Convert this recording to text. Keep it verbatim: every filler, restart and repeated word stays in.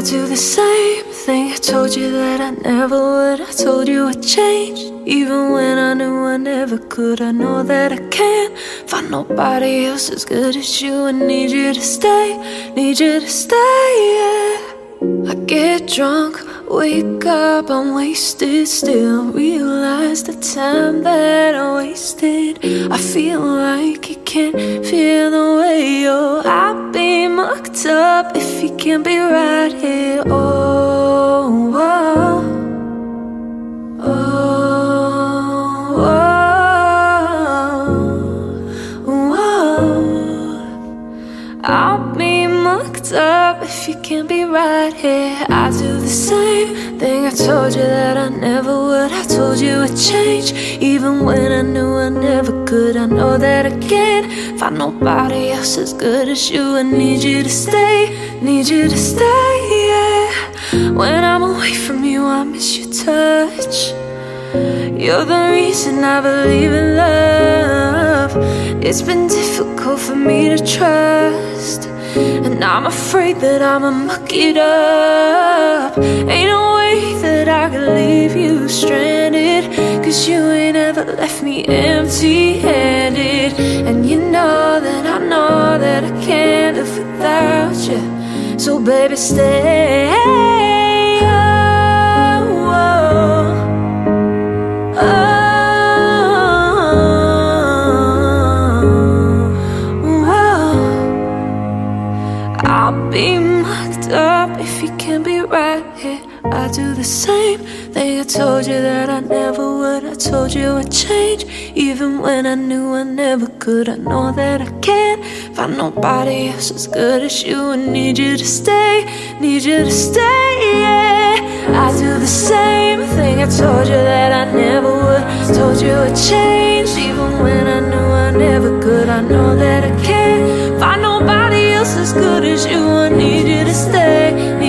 do the same thing. I told you that I never would. I told you I'd change, even when I knew I never could. I know that I can't find nobody else as good as you. I need you to stay, need you to stay, yeah. I get drunk, wake up, I'm wasted still. Realize the time that I wasted. I feel like you can't feel the way you're. I'll be mucked up if you can't be right here. Oh, oh, oh, oh, oh. I'll be mucked up if you can't be right here. I do the same thing. I told you that I never would. I told you I'd change, even when I knew I never could. I know that I can't find nobody else as good as you. I need you to stay, need you to stay, yeah. When I'm away from you, I miss your touch. You're the reason I believe in love. It's been difficult for me to trust, and I'm afraid that I'ma muck it up. Ain't no way that I could leave you stranded, cause you ain't ever left me empty-handed. And you know that I know that I can't live without you. So baby, stay. Oh, oh, oh. I'll be mucked up if you can't be right here. I do the same thing. I told you that I never would. I told you I'd change, even when I knew I never could. I know that I can't find nobody else as good as you. I need you to stay, need you to stay, yeah. I do the same thing. I told you that I never would. I told you I'd change, even when I knew I never could. I know that I can't find nobody else as good as you. I need you to stay,